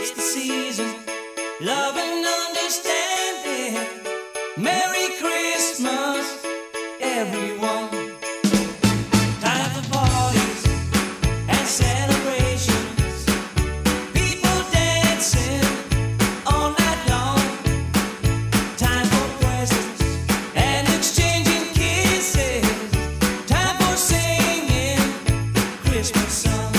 It's the season, love and understanding. Merry Christmas, everyone. Time for parties and celebrations. People dancing all night long. Time for presents and exchanging kisses. Time for singing Christmas songs.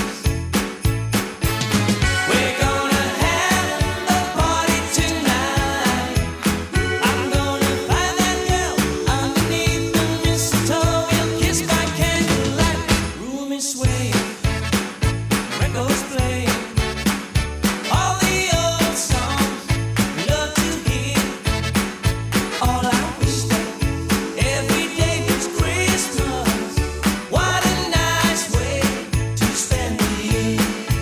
We're gonna have a party tonight. I'm gonna find that girl underneath the mistletoe. We'll kiss by candlelight. Room is swaying, records playing. All the old songs we love to hear. All I wish that every day was Christmas. What a nice way to spend the year.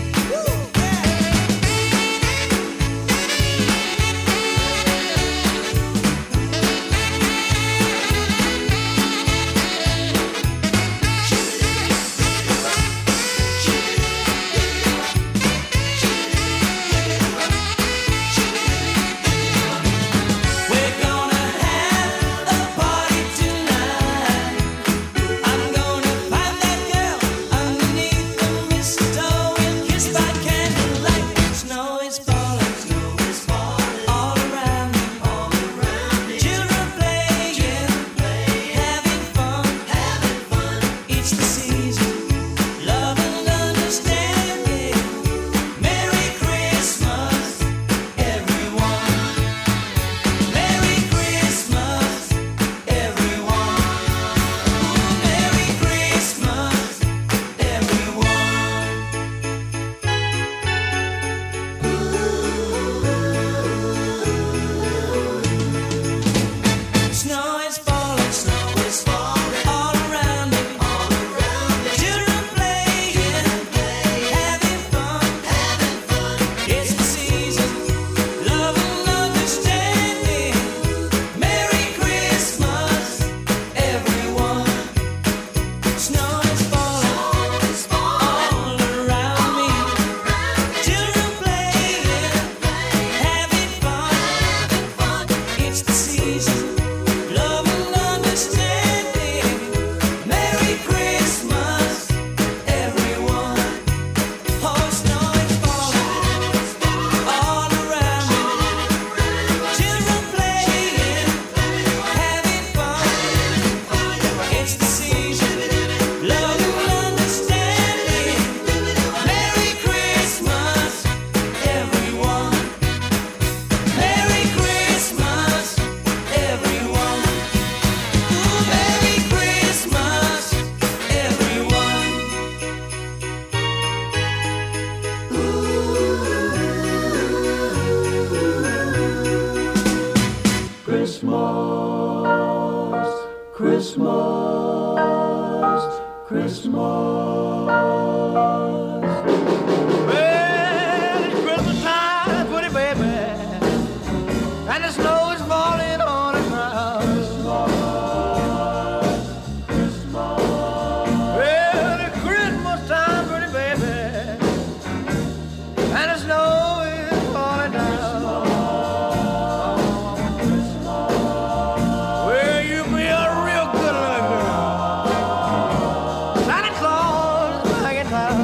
We're gonna have a party tonight. I'm gonna find that girl underneath the mistletoe. We'll kiss by candlelight. Snow is falling all around me. Children playing, having fun. It's the season, love and understanding. Merry Christmas, everyone. Merry Christmas, everyone. Merry Christmas, everyone. Snow is falling all around me. Children playing, having fun. It's the season, love and understanding. Merry Christmas, everyone. Snow is falling all around me. Children playing, having fun. It's the season, love and understanding. Merry Christmas, everyone. Oh, snow is falling all around me. Children playing, having fun. It's the season, love and understanding. Merry Christmas, everyone. Merry Christmas, everyone. Ooh, Merry Christmas, everyone. Christmas, Christmas. Well, it's Christmas time, pretty baby, and the snow is falling on the ground. Well, it's Christmas time, pretty baby, and the snow is falling down. Well, you be a real good little girl. Santa Claus is back in town.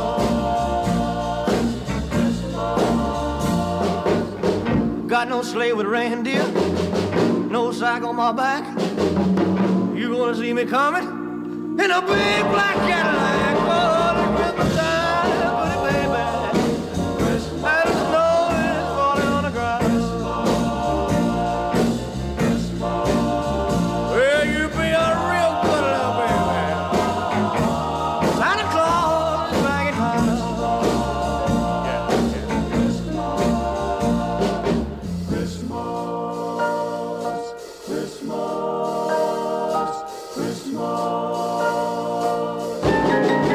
Got no sleigh with reindeer, no sack on my back. You gonna see me coming in a big black Cadillac. Oh, the Christmas time, pretty baby, and the snow is falling on the ground. Well, you be a real good little baby. Santa Claus is back in town. Christmas, Christmas, Christmas.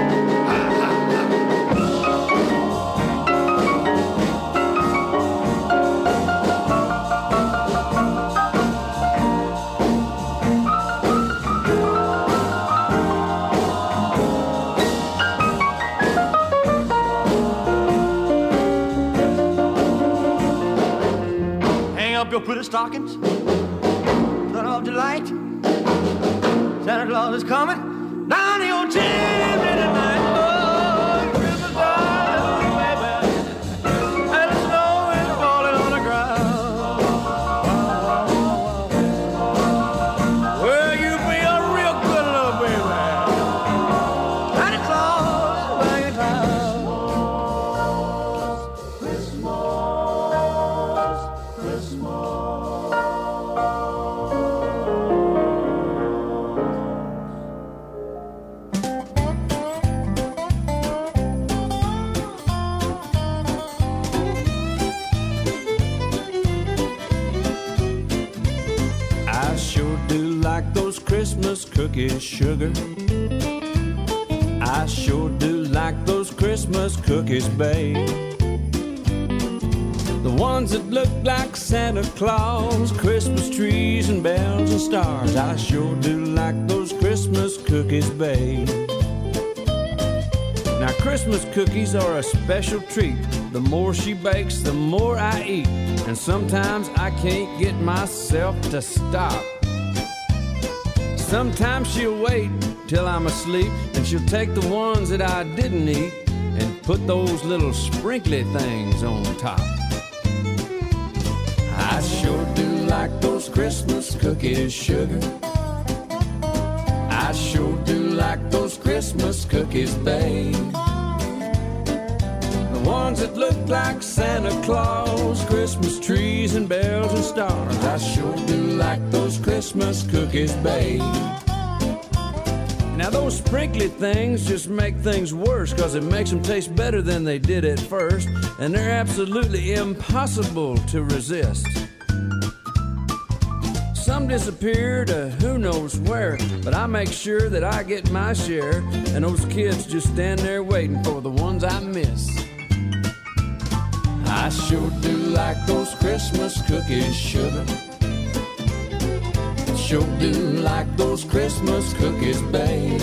up your pretty stockings? Son of delight. Santa Claus is coming down your chimney tonight. Oh, Christmas time, baby. And the snow is falling on the ground. Well, you be a real good little baby. Santa Claus is back in town. I sure do like those Christmas cookies, sugar. I sure do like those Christmas cookies, babe. The ones that look like Santa Claus, Christmas trees and bells and stars. I sure do like those Christmas cookies, babe. Now Christmas cookies are a special treat. The more she bakes, the more I eat. And sometimes I can't get myself to stop. Sometimes she'll wait till I'm asleep, and she'll take the ones that I didn't eat and put those little sprinkly things on top. I sure do like those Christmas cookies, sugar. I sure do like those Christmas cookies, babe. The ones that look like Santa Claus, Christmas trees and bells and stars. I sure do like those Christmas cookies, babe. Now those sprinkly things just make things worse, 'cause it makes them taste better than they did at first, and they're absolutely impossible to resist. Some disappear to who knows where, but I make sure that I get my share, and those kids just stand there waiting for the ones I miss. I sure do like those Christmas cookies, sugar. Sure do like those Christmas cookies, babe.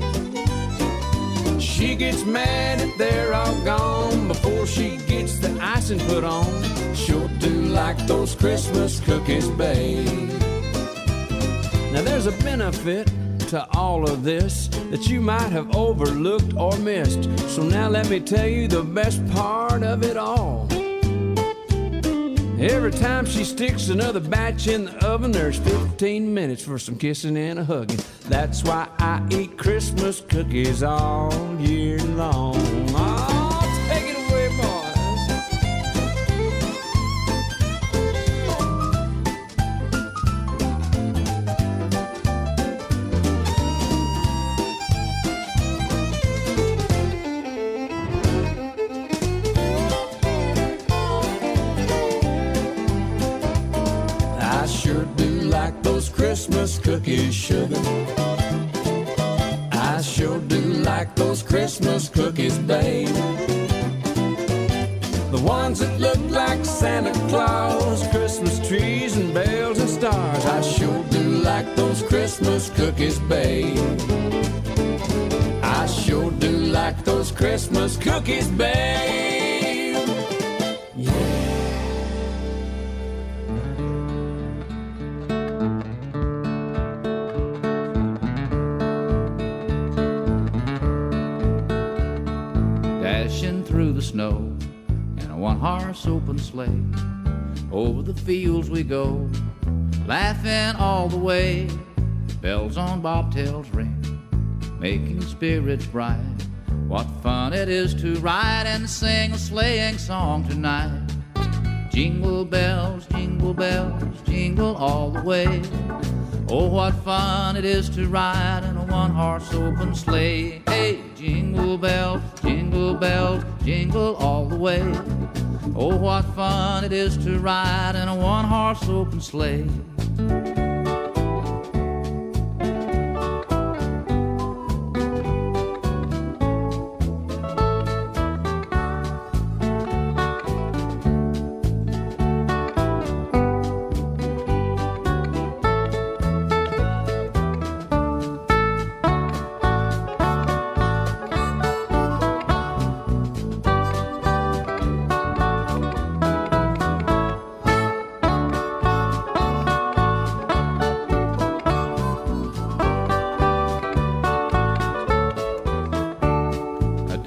She gets mad if they're all gone before she gets the icing put on. Sure do like those Christmas cookies, babe. Now there's a benefit to all of this that you might have overlooked or missed. So now let me tell you the best part of it all. Every time she sticks another batch in the oven, there's 15 minutes for some kissing and a hugging. That's why I eat Christmas cookies all year long. Oh, take it away, boys. Christmas cookies, sugar. I sure do like those Christmas cookies, babe. The ones that look like Santa Claus, Christmas trees and bells and stars. I sure do like those Christmas cookies, babe. I sure do like those Christmas cookies, babe. Yeah. Through the snow in a one-horse open sleigh, over the fields we go, laughing all the way. Bells on bobtails ring, making spirits bright. What fun it is to ride and sing a sleighing song tonight. Jingle bells, jingle all the way. Oh, what fun it is to ride in a one-horse open sleigh. Hey, jingle bells, jingle all the way. Oh, what fun it is to ride in a one-horse open sleigh.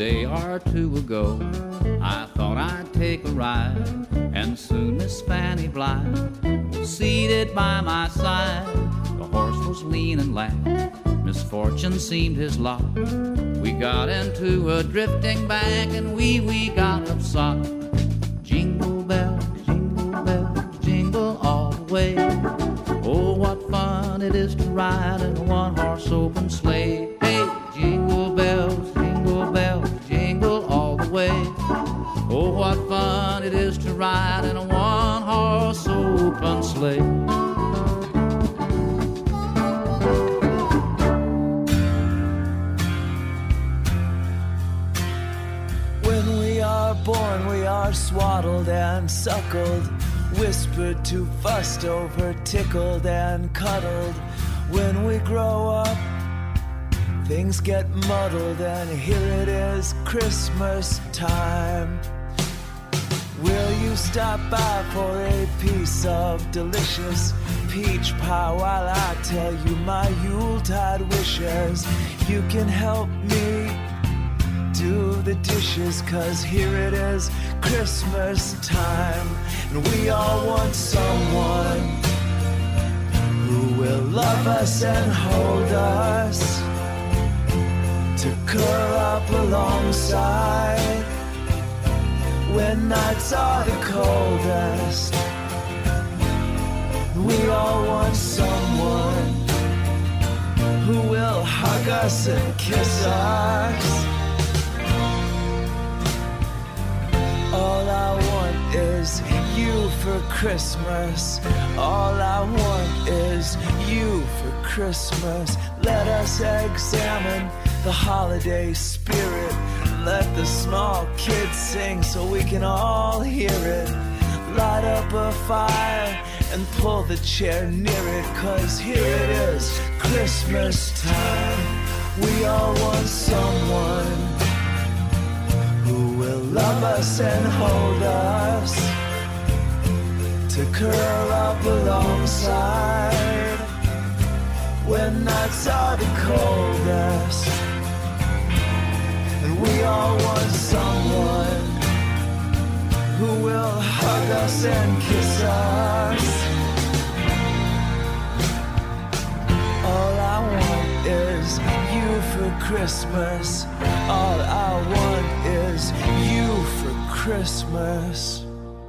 day or two ago. I thought I'd take a ride, and soon Miss Fanny Blythe was seated by my side. The horse was lean and lank, misfortune seemed his lot. We got into a drifting bank, and we got upsot. Jingle bells, jingle all the way. Oh, what fun it is to ride in a one-horse open sleigh. Hey, jingle bells, jingle all the way. Oh, what fun it is to ride in a one-horse open sleigh. When we are born, we are swaddled and suckled, whispered to, fussed over, tickled and cuddled. When we grow up, things get muddled, and here it is, Christmas time. Will you stop by for a piece of delicious peach pie while I tell you my Yuletide wishes? You can help me do the dishes, 'cause here it is, Christmas time. And we all want someone who will love us and hold us, to curl up alongside when nights are the coldest. We all want someone who will hug us and kiss us. All I want is you for Christmas. All I want is you for Christmas. Let us examine the holiday spirit. Let the small kids sing so we can all hear it. Light up a fire and pull the chair near it, 'cause here it is, Christmas time. We all want someone who will love us and hold us, to curl up alongside when nights are the coldest. And we all want someone who will hug us and kiss us. All I want is you for Christmas. All I want is you for Christmas.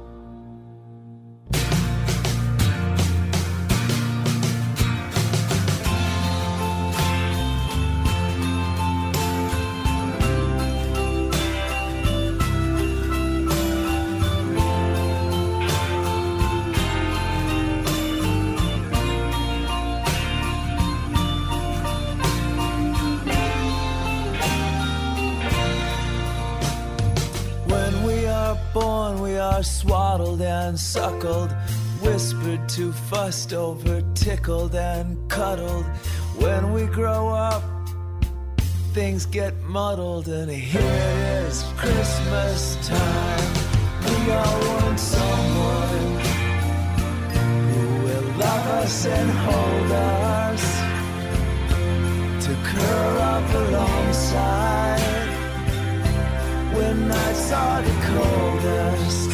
Swaddled and suckled, whispered to, fussed over, tickled and cuddled. When we grow up, things get muddled, and here it is, Christmas time. We all want someone who will love us and hold us, to curl up alongside when nights are the coldest.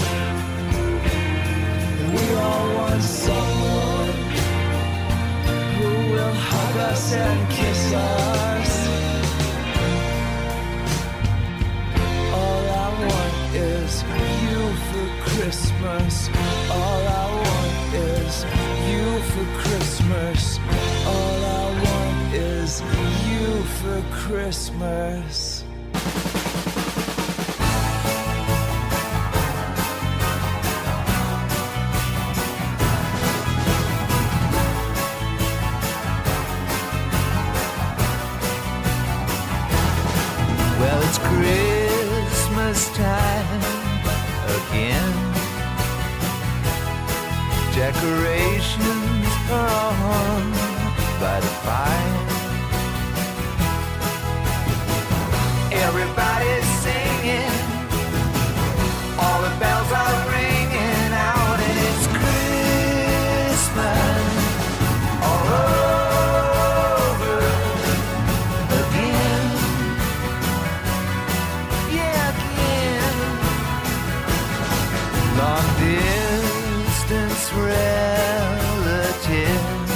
We all want someone who will hug us and kiss us. All I want is you for Christmas. All I want is you for Christmas. All I want is you for Christmas. Well, it's Christmas time again. Decorations are on by the fire. Everybody's singing, all the bells are ringing out, and it's Christmas all over again. distance relatives.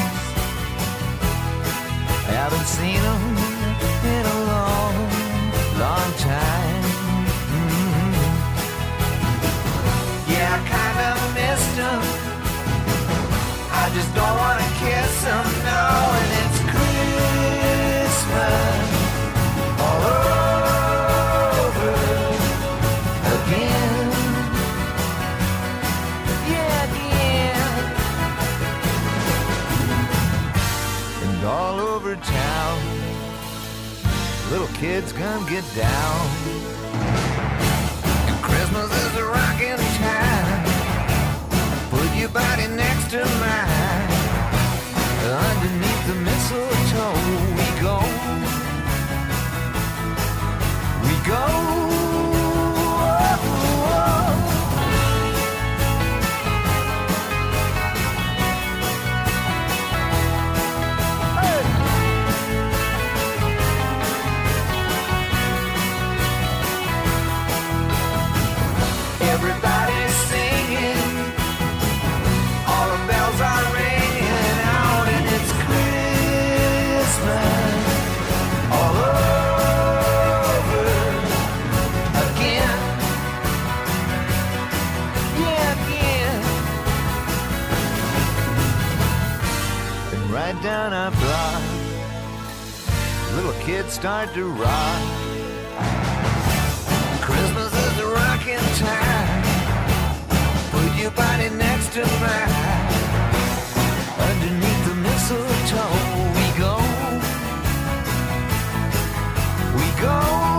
Haven't seen them in a long, long time. Yeah, I kind of missed them. I just don't want to kiss them, no. And it's Christmas all over again. Yeah, again. And all over town, little kids come get down. And Christmas is a rockin' time. Put your body next to mine. Underneath the mistletoe we go. We go. Everybody's singing, all the bells are ringing out, and it's Christmas all over again. Yeah, again. And right down our block, little kids start to rock. Christmas is a rockin' time. Put your body next to mine. Underneath the mistletoe we go. We go.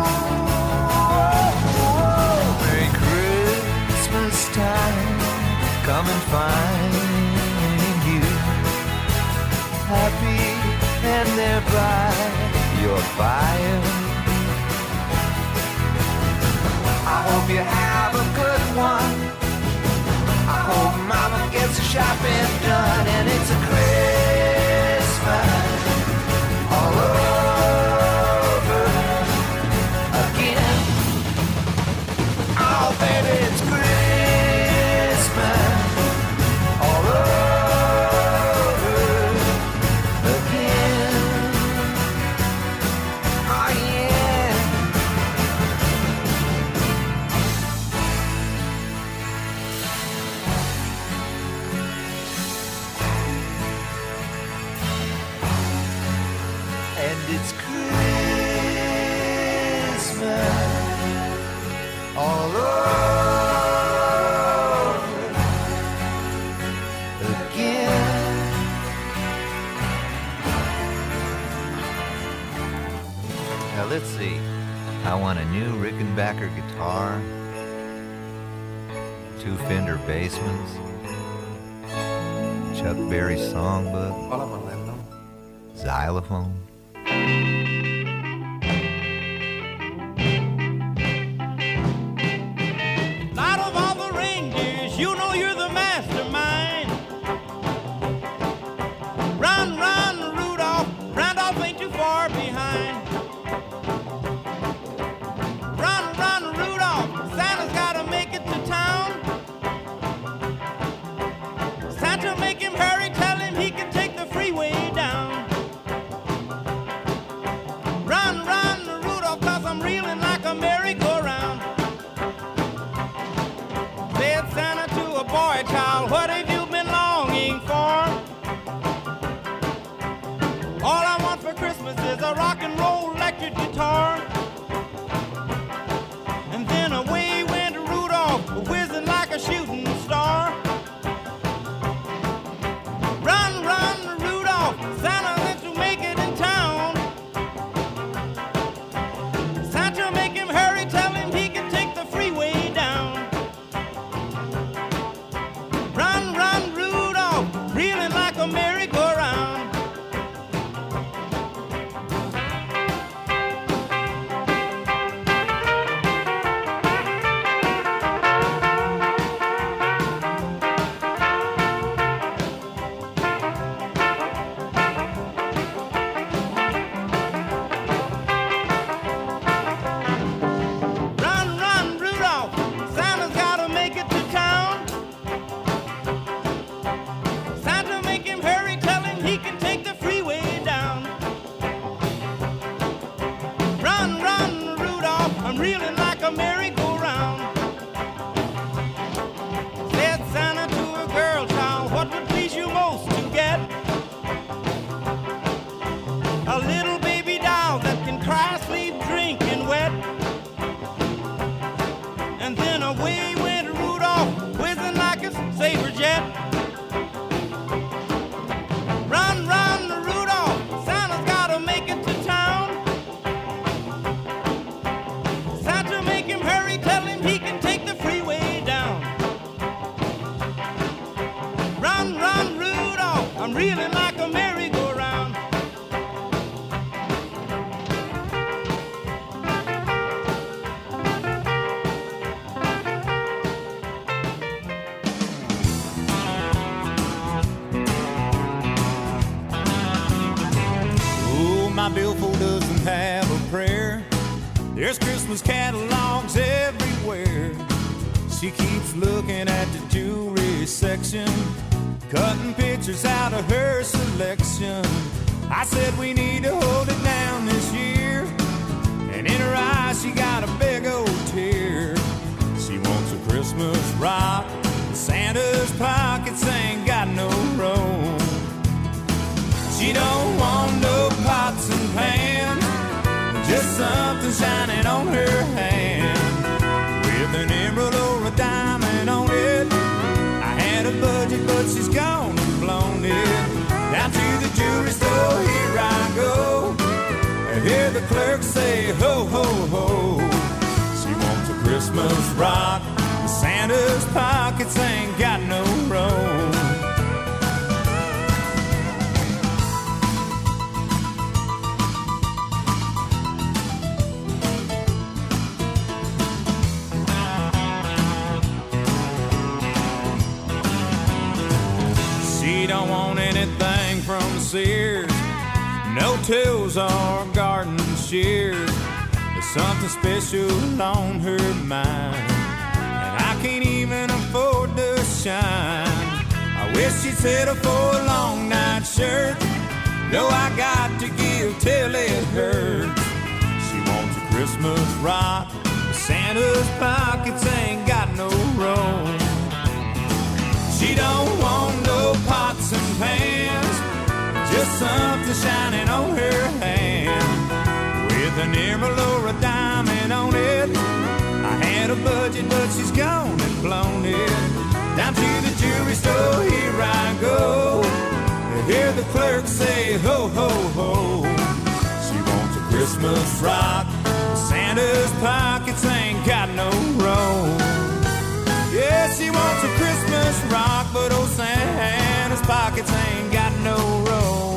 Merry Christmas time. Come and find you happy and there by your fire. I hope you have a good one. I hope Mama gets the shopping done, and it's a Christmas all over again. Oh, baby, it's Christmas all over again. Oh, yeah. And it's Christmas all over again. Now let's see. I want a new Rickenbacker guitar, 2 Fender Bassmans, Chuck Berry songbook, xylophone. Out of all the reindeers, you know you're the mastermind. Run, run, Rudolph. Randolph ain't too far behind. Run, run, Rudolph. Santa's gotta make it to town. Santa, make him hurry. Tell him he can take the freeway down. merry-go-round. Said Santa to a girl child, what would please you most to get? A little baby doll that can cry, sleep, drink, and wet. And then away went Rudolph, whizzing like a saber jet. Run, run, Rudolph, Santa's gotta make it to town. Santa, make him hurry, tell him he can take the freeway down. Run, run, Rudolph, I'm reeling like a merry-go-round. Oh, my billfold doesn't have a prayer. There's Christmas catalogs everywhere. She keeps looking at the jewelry section, cutting pictures out of her selection. I said we need to hold it down this year, and in her eyes she got a big old tear. She wants a Christmas rock, Santa's pockets ain't got no room. She don't want no pots and pans, just something shining on her hand, with an emerald or a diamond on it. I had a budget, but she's gone and blown it. Down to the jewelry store, here I go. I hear the clerk say, ho, ho, ho. She wants a Christmas rock, Santa's pockets ain't got no room. She don't want anything from Sears, no tools or garden shears. There's something special on her mind, and I can't even afford to shine. I wish she'd settle for a long night shirt, though I got to give till it hurts. She wants a Christmas rock, Santa's pockets ain't got no room. She don't want no pots and pans, just something shining on her hand, with an emerald or a diamond on it. I had a budget, but she's gone and blown it. Down to the jewelry store, here I go. I hear the clerk say, ho, ho, ho. She wants a Christmas rock, Santa's pockets ain't got no room. Yeah, she wants a Christmas rock, but old Santa's pockets ain't got no room.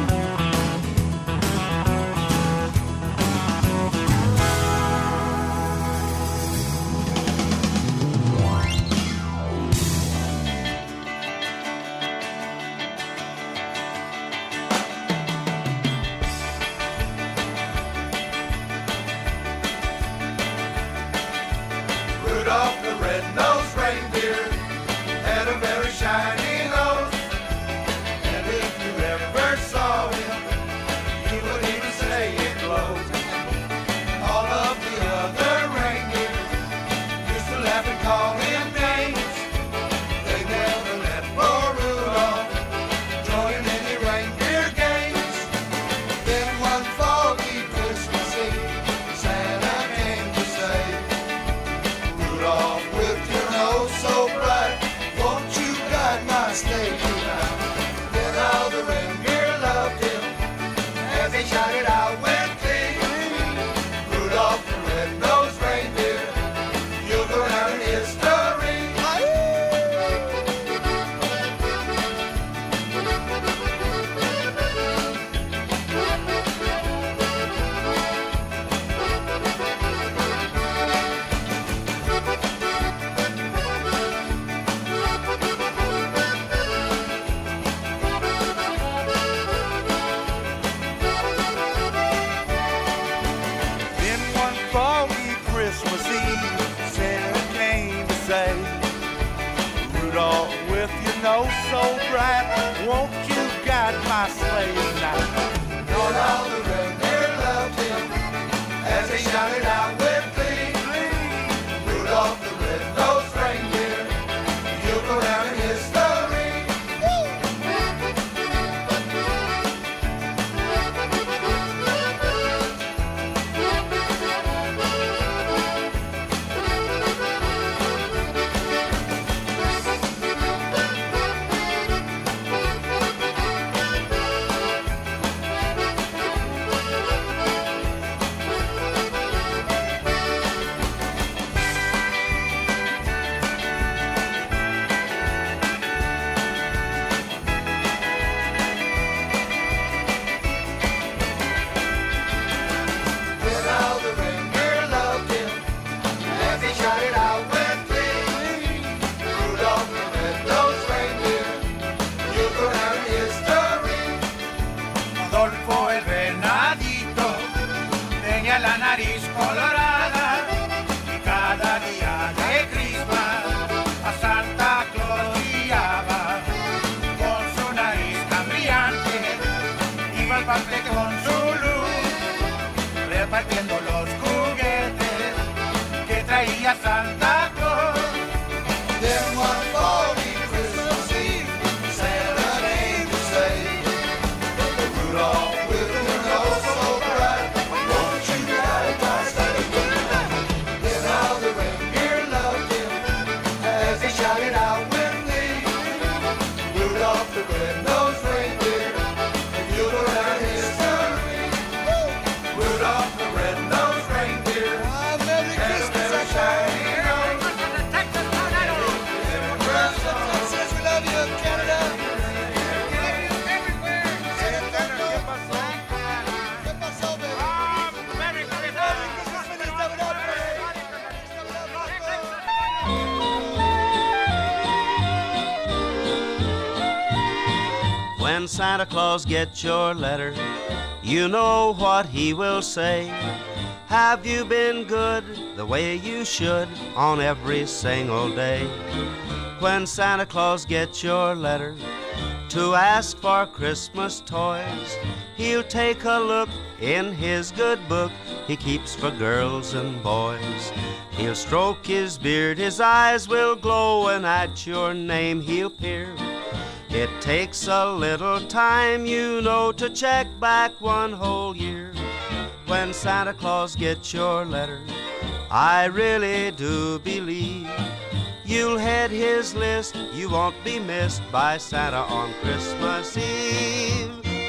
Rudolph the red-nosed reindeer had a very shiny nose, and if you ever saw him, he would even say it glows. All of the other reindeer used to laugh and call him names. They never let poor Rudolph join any reindeer games. Then one foggy Christmas Eve, Santa came to say, Rudolph, with your nose so bright, won't you guide my sleigh tonight? Then all the reindeer loved him as they shouted out with glee. Rudolph the red-nosed reindeer, you'll go down in history. Then one foggy Christmas Eve, Santa came to say, Rudolph, with your nose so bright, won't you guide my sleigh tonight? All the reindeer loved him as they shouted out with glee. see a Santa Claus. Then one foggy Christmas Eve, Santa came to say, Rudolph, with your nose so bright, won't you ride my sleigh tonight? Then all the reindeer loved him as he shouted out with glee, Rudolph the red-nosed reindeer, if you'll learn history. Rudolph the red-nosed reindeer, Merry had a very shiny nose. Texas tornado. Texas, we love you, Canada. Everywhere. ¿Qué pasó, baby? Merry Christmas. Feliz Navidad, When Santa Claus gets your letter, you know what he will say. Have you been good the way you should on every single day? When Santa Claus gets your letter to ask for Christmas toys, he'll take a look in his good book he keeps for girls and boys. He'll stroke his beard, his eyes will glow, and at your name he'll peer. It takes a little time, you know, to check back one whole year. When Santa Claus gets your letter, I really do believe you'll head his list, you won't be missed by Santa on Christmas Eve.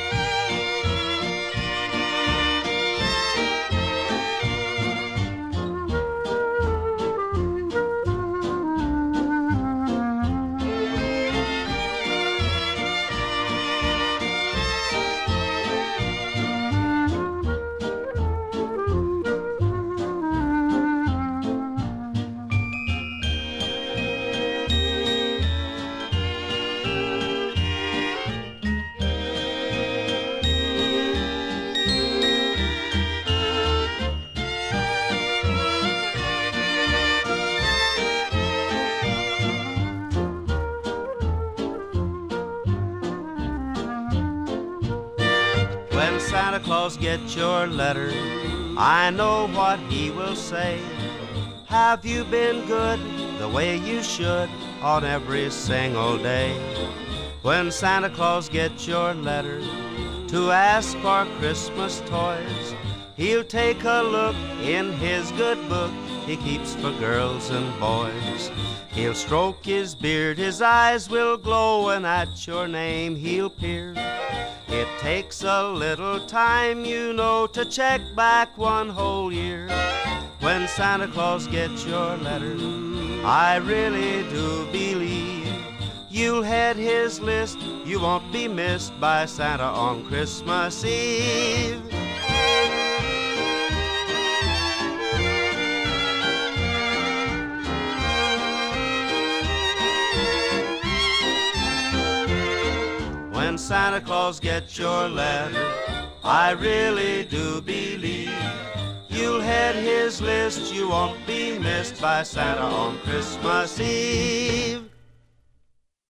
When Santa Claus gets your letter, I know what he will say. Have you been good the way you should on every single day? When Santa Claus gets your letter to ask for Christmas toys, he'll take a look in his good book he keeps for girls and boys. He'll stroke his beard, his eyes will glow, and at your name he'll peer. It takes a little time, you know, to check back one whole year. When Santa Claus gets your letter, I really do believe you'll head his list, you won't be missed by Santa on Christmas Eve. When Santa Claus gets your letter, I really do believe you'll head his list, you won't be missed by Santa on Christmas Eve.